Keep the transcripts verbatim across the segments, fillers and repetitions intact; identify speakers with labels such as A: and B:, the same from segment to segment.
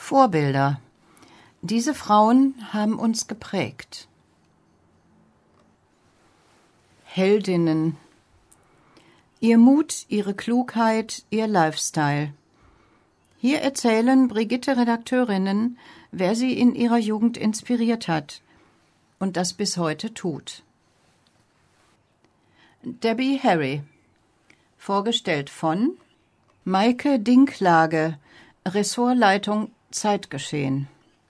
A: Vorbilder. Diese Frauen haben uns geprägt. Heldinnen. Ihr Mut, ihre Klugheit, ihr Lifestyle. Hier erzählen Brigitte-Redakteurinnen, wer sie in ihrer Jugend inspiriert hat und das bis heute tut. Debbie Harry. Vorgestellt von Maike Dinklage, Ressortleitung Zeitgeschehen.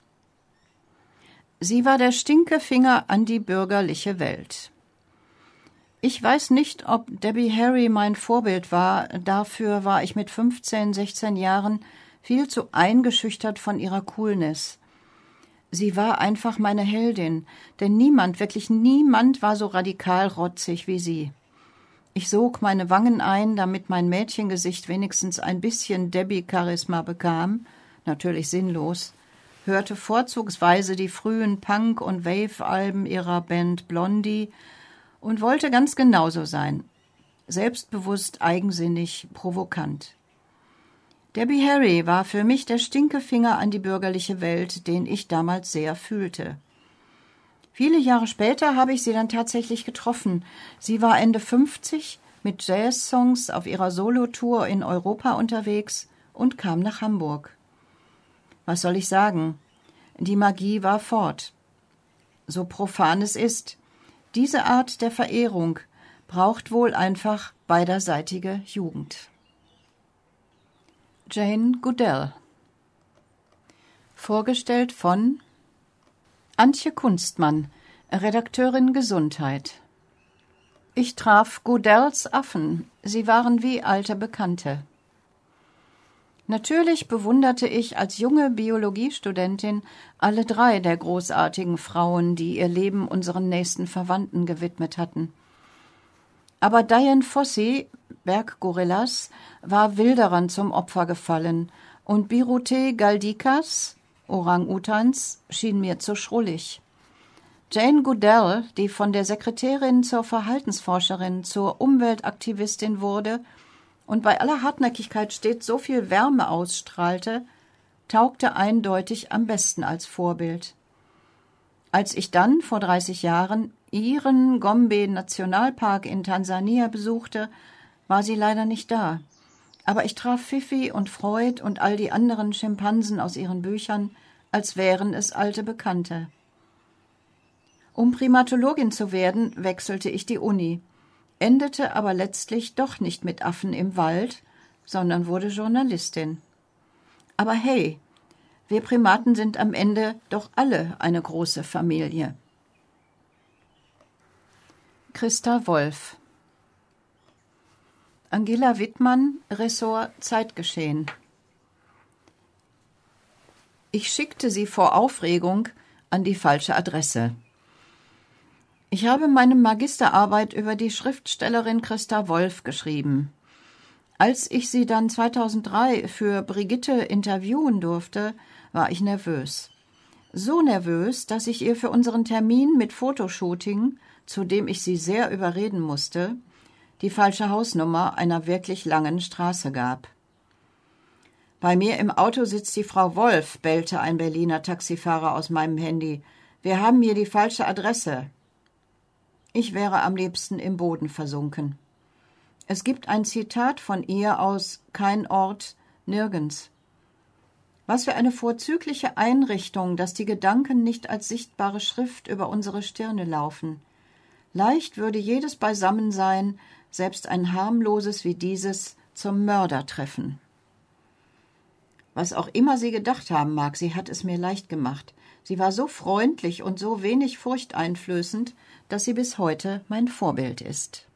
A: Sie war der Stinkefinger an die bürgerliche Welt. Ich weiß nicht, ob Debbie Harry mein Vorbild war, dafür war ich mit fünfzehn, sechzehn Jahren viel zu eingeschüchtert von ihrer Coolness. Sie war einfach meine Heldin, denn niemand, wirklich niemand war so radikal rotzig wie sie. Ich sog meine Wangen ein, damit mein Mädchengesicht wenigstens ein bisschen Debbie-Charisma bekam, natürlich sinnlos, hörte vorzugsweise die frühen Punk- und Wave-Alben ihrer Band Blondie und wollte ganz genauso sein, selbstbewusst, eigensinnig, provokant. Debbie Harry war für mich der Stinkefinger an die bürgerliche Welt, den ich damals sehr fühlte. Viele Jahre später habe ich sie dann tatsächlich getroffen. Sie war Ende fünfzig, mit Jazz-Songs auf ihrer Solotour in Europa unterwegs und kam nach Hamburg. Was soll ich sagen? Die Magie war fort. So profan es ist, diese Art der Verehrung braucht wohl einfach beiderseitige Jugend. Jane Goodall. Vorgestellt von Antje Kunstmann, Redakteurin Gesundheit. Ich traf Goodalls Affen, sie waren wie alte Bekannte. Natürlich bewunderte ich als junge Biologiestudentin alle drei der großartigen Frauen, die ihr Leben unseren nächsten Verwandten gewidmet hatten. Aber Dian Fossey, Berggorillas, war Wilderern zum Opfer gefallen und Birute Galdikas, Orang-Utans, schien mir zu schrullig. Jane Goodall, die von der Sekretärin zur Verhaltensforscherin zur Umweltaktivistin wurde und bei aller Hartnäckigkeit stets so viel Wärme ausstrahlte, taugte eindeutig am besten als Vorbild. Als ich dann vor dreißig Jahren ihren Gombe-Nationalpark in Tansania besuchte, war sie leider nicht da. Aber ich traf Fifi und Freud und all die anderen Schimpansen aus ihren Büchern, als wären es alte Bekannte. Um Primatologin zu werden, wechselte ich die Uni, endete aber letztlich doch nicht mit Affen im Wald, sondern wurde Journalistin. Aber hey, wir Primaten sind am Ende doch alle eine große Familie. Christa Wolf. Angela Wittmann, Ressort Zeitgeschehen. Ich schickte sie vor Aufregung an die falsche Adresse. Ich habe meine Magisterarbeit über die Schriftstellerin Christa Wolf geschrieben. Als ich sie dann zweitausenddrei für Brigitte interviewen durfte, war ich nervös. So nervös, dass ich ihr für unseren Termin mit Fotoshooting, zu dem ich sie sehr überreden musste, die falsche Hausnummer einer wirklich langen Straße gab. »Bei mir im Auto sitzt die Frau Wolf«, bellte ein Berliner Taxifahrer aus meinem Handy. »Wir haben hier die falsche Adresse.« Ich wäre am liebsten im Boden versunken. Es gibt ein Zitat von ihr aus »Kein Ort, nirgends«. Was für eine vorzügliche Einrichtung, dass die Gedanken nicht als sichtbare Schrift über unsere Stirne laufen. Leicht würde jedes Beisammensein, selbst ein harmloses wie dieses, zum Mörder treffen. Was auch immer sie gedacht haben mag, sie hat es mir leicht gemacht. Sie war so freundlich und so wenig furchteinflößend, dass sie bis heute mein Vorbild ist.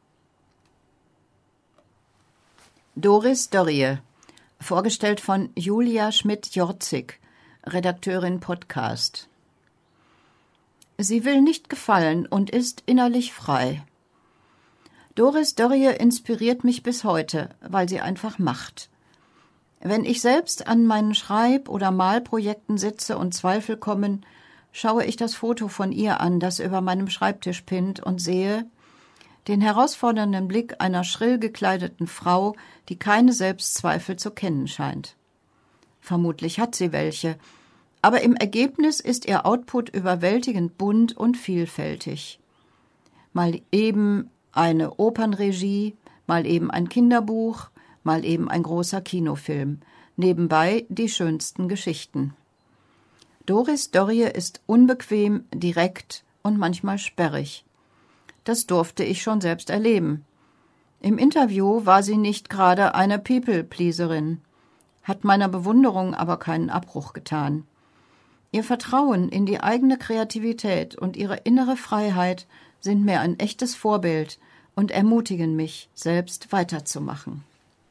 A: Doris Dörrie, vorgestellt von Julia Schmidt-Jorzig, Redakteurin Podcast. Sie will nicht gefallen und ist innerlich frei. Doris Dörrie inspiriert mich bis heute, weil sie einfach macht. Wenn ich selbst an meinen Schreib- oder Malprojekten sitze und Zweifel kommen, schaue ich das Foto von ihr an, das über meinem Schreibtisch pinnt, und sehe den herausfordernden Blick einer schrill gekleideten Frau, die keine Selbstzweifel zu kennen scheint. Vermutlich hat sie welche, aber im Ergebnis ist ihr Output überwältigend bunt und vielfältig. Mal eben eine Opernregie, mal eben ein Kinderbuch, mal eben ein großer Kinofilm, nebenbei die schönsten Geschichten. Doris Dörrie ist unbequem, direkt und manchmal sperrig. Das durfte ich schon selbst erleben. Im Interview war sie nicht gerade eine People-Pleaserin, hat meiner Bewunderung aber keinen Abbruch getan. Ihr Vertrauen in die eigene Kreativität und ihre innere Freiheit sind mir ein echtes Vorbild und ermutigen mich, selbst weiterzumachen.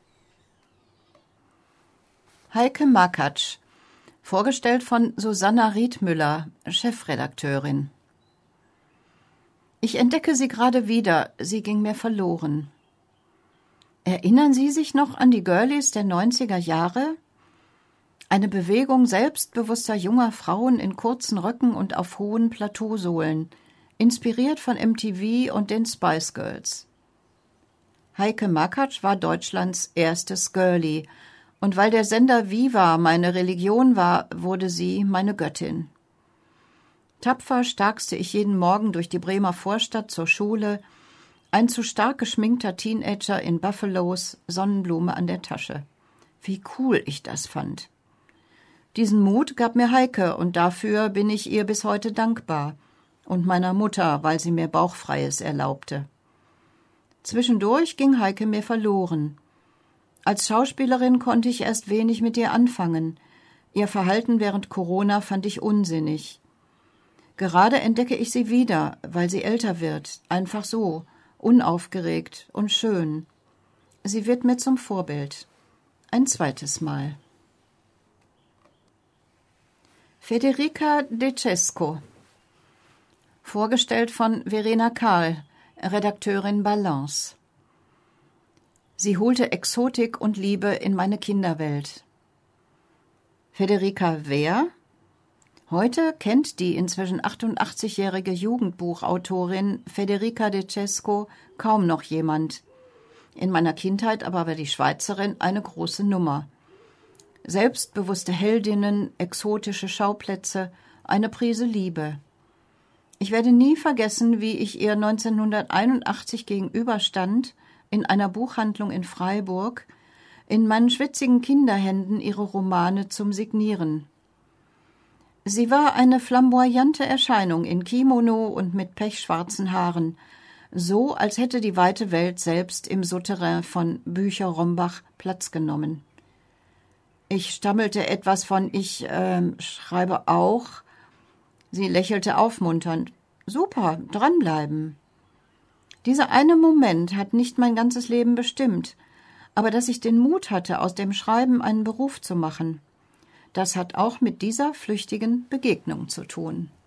A: Heike Makatsch, vorgestellt von Susanna Riedmüller, Chefredakteurin. Ich entdecke sie gerade wieder, sie ging mir verloren. Erinnern Sie sich noch an die Girlies der neunziger Jahre? Eine Bewegung selbstbewusster junger Frauen in kurzen Röcken und auf hohen Plateausohlen, inspiriert von M T V und den Spice Girls. Heike Makatsch war Deutschlands erstes Girlie, und weil der Sender Viva meine Religion war, wurde sie meine Göttin. Tapfer starkste ich jeden Morgen durch die Bremer Vorstadt zur Schule, ein zu stark geschminkter Teenager in Buffalos, Sonnenblume an der Tasche. Wie cool ich das fand. Diesen Mut gab mir Heike, und dafür bin ich ihr bis heute dankbar. Und meiner Mutter, weil sie mir Bauchfreies erlaubte. Zwischendurch ging Heike mir verloren. Als Schauspielerin konnte ich erst wenig mit ihr anfangen. Ihr Verhalten während Corona fand ich unsinnig. Gerade entdecke ich sie wieder, weil sie älter wird, einfach so, unaufgeregt und schön. Sie wird mir zum Vorbild. Ein zweites Mal. Federica De Cesco, vorgestellt von Verena Kahl, Redakteurin Balance. Sie holte Exotik und Liebe in meine Kinderwelt. Federica wer? Heute kennt die inzwischen achtundachtzigjährige Jugendbuchautorin Federica De Cesco kaum noch jemand. In meiner Kindheit aber war die Schweizerin eine große Nummer. Selbstbewusste Heldinnen, exotische Schauplätze, eine Prise Liebe. Ich werde nie vergessen, wie ich ihr neunzehnhunderteinundachtzig gegenüberstand, in einer Buchhandlung in Freiburg, in meinen schwitzigen Kinderhänden ihre Romane zum Signieren. Sie war eine flamboyante Erscheinung in Kimono und mit pechschwarzen Haaren, so als hätte die weite Welt selbst im Souterrain von Bücher-Rombach Platz genommen. Ich stammelte etwas von »Ich äh, schreibe auch«. Sie lächelte aufmunternd. »Super, dranbleiben.« Dieser eine Moment hat nicht mein ganzes Leben bestimmt, aber dass ich den Mut hatte, aus dem Schreiben einen Beruf zu machen, das hat auch mit dieser flüchtigen Begegnung zu tun.